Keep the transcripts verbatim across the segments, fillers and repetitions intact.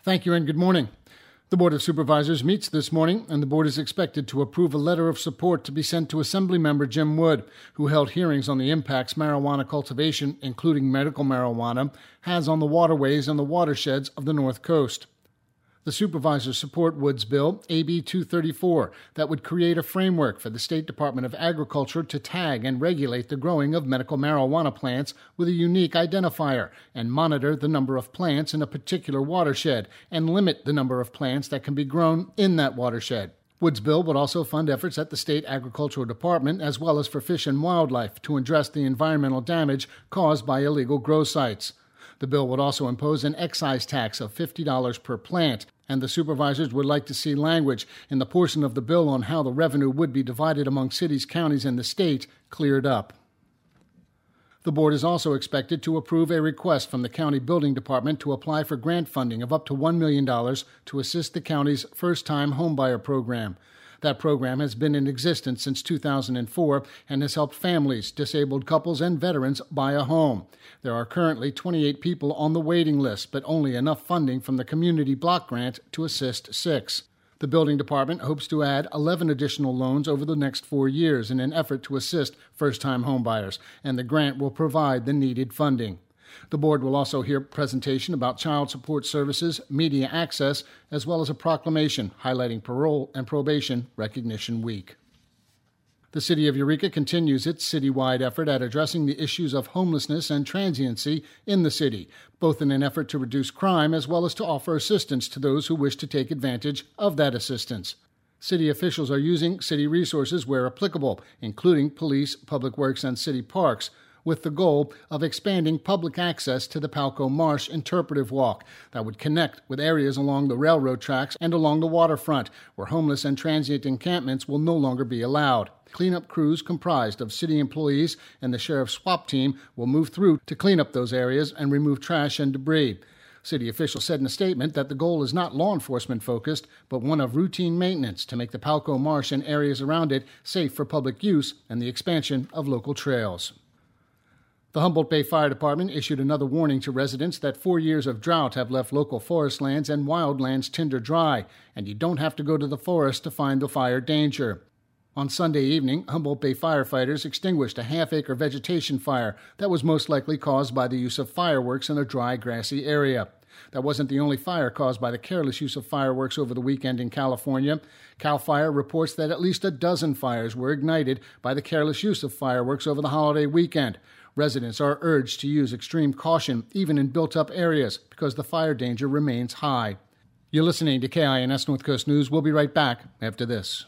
Thank you and good morning. The Board of Supervisors meets this morning, and the Board is expected to approve a letter of support to be sent to Assemblymember Jim Wood, who held hearings on the impacts marijuana cultivation, including medical marijuana, has on the waterways and the watersheds of the North Coast. The supervisors support Wood's bill, A B two thirty-four, that would create a framework for the State Department of Agriculture to tag and regulate the growing of medical marijuana plants with a unique identifier and monitor the number of plants in a particular watershed and limit the number of plants that can be grown in that watershed. Wood's bill would also fund efforts at the State Agricultural Department as well as for Fish and Wildlife to address the environmental damage caused by illegal grow sites. The bill would also impose an excise tax of fifty dollars per plant, and the supervisors would like to see language in the portion of the bill on how the revenue would be divided among cities, counties, and the state cleared up. The board is also expected to approve a request from the County Building Department to apply for grant funding of up to one million dollars to assist the county's first-time homebuyer program. That program has been in existence since two thousand four and has helped families, disabled couples, and veterans buy a home. There are currently twenty-eight people on the waiting list, but only enough funding from the Community Block Grant to assist six. The building department hopes to add eleven additional loans over the next four years in an effort to assist first-time homebuyers, and the grant will provide the needed funding. The board will also hear a presentation about child support services, media access, as well as a proclamation highlighting Parole and Probation Recognition Week. The City of Eureka continues its citywide effort at addressing the issues of homelessness and transiency in the city, both in an effort to reduce crime as well as to offer assistance to those who wish to take advantage of that assistance. City officials are using city resources where applicable, including police, public works, and city parks, with the goal of expanding public access to the Palco Marsh Interpretive Walk that would connect with areas along the railroad tracks and along the waterfront, where homeless and transient encampments will no longer be allowed. Cleanup crews comprised of city employees and the sheriff's SWAT team will move through to clean up those areas and remove trash and debris. City officials said in a statement that the goal is not law enforcement focused, but one of routine maintenance to make the Palco Marsh and areas around it safe for public use and the expansion of local trails. The Humboldt Bay Fire Department issued another warning to residents that four years of drought have left local forest lands and wildlands tinder dry, and you don't have to go to the forest to find the fire danger. On Sunday evening, Humboldt Bay firefighters extinguished a half-acre vegetation fire that was most likely caused by the use of fireworks in a dry, grassy area. That wasn't the only fire caused by the careless use of fireworks over the weekend in California. CAL FIRE reports that at least a dozen fires were ignited by the careless use of fireworks over the holiday weekend. Residents are urged to use extreme caution, even in built-up areas, because the fire danger remains high. You're listening to K I N S North Coast News. We'll be right back after this.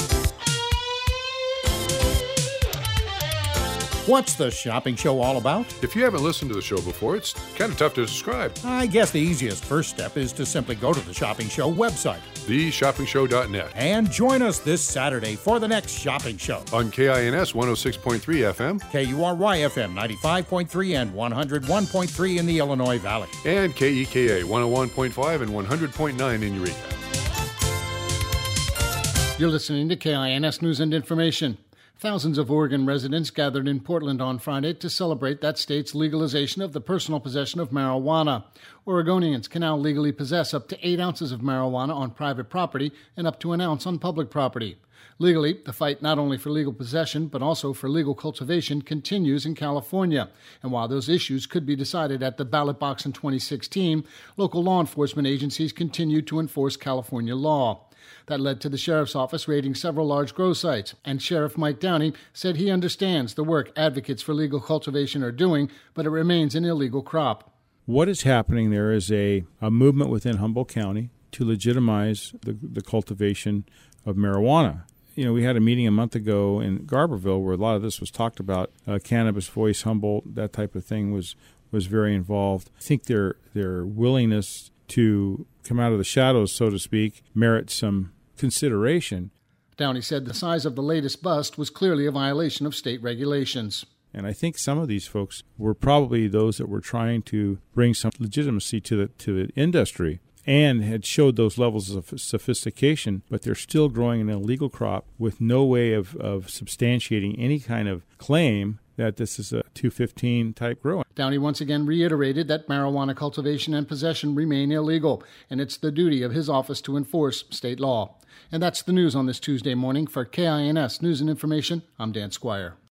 What's the shopping show all about? If you haven't listened to the show before, it's kind of tough to describe. I guess the easiest first step is to simply go to the Shopping Show website, the shopping show dot net, and join us this Saturday for the next shopping show. On K I N S one oh six point three F M, K U R Y F M ninety-five point three and one oh one point three in the Illinois Valley, and K E K A one oh one point five and one hundred point nine in Eureka. You're listening to K I N S News and Information. Thousands of Oregon residents gathered in Portland on Friday to celebrate that state's legalization of the personal possession of marijuana. Oregonians can now legally possess up to eight ounces of marijuana on private property and up to an ounce on public property. Legally, the fight not only for legal possession but also for legal cultivation continues in California. And while those issues could be decided at the ballot box in twenty sixteen, local law enforcement agencies continue to enforce California law. That led to the sheriff's office raiding several large grow sites, and Sheriff Mike Downey said he understands the work advocates for legal cultivation are doing, but it remains an illegal crop. What is happening there is a, a movement within Humboldt County to legitimize the, the cultivation of marijuana. You know, we had a meeting a month ago in Garberville where a lot of this was talked about. Uh, Cannabis Voice, Humboldt, that type of thing was, was very involved. I think their their willingness to come out of the shadows, so to speak, merits some consideration. Downey said the size of the latest bust was clearly a violation of state regulations. And I think some of these folks were probably those that were trying to bring some legitimacy to the to the industry. and had showed those levels of sophistication, but they're still growing an illegal crop with no way of, of substantiating any kind of claim that this is a two fifteen type grow. Downey once again reiterated that marijuana cultivation and possession remain illegal, and it's the duty of his office to enforce state law. And that's the news on this Tuesday morning. For K I N S News and Information, I'm Dan Squire.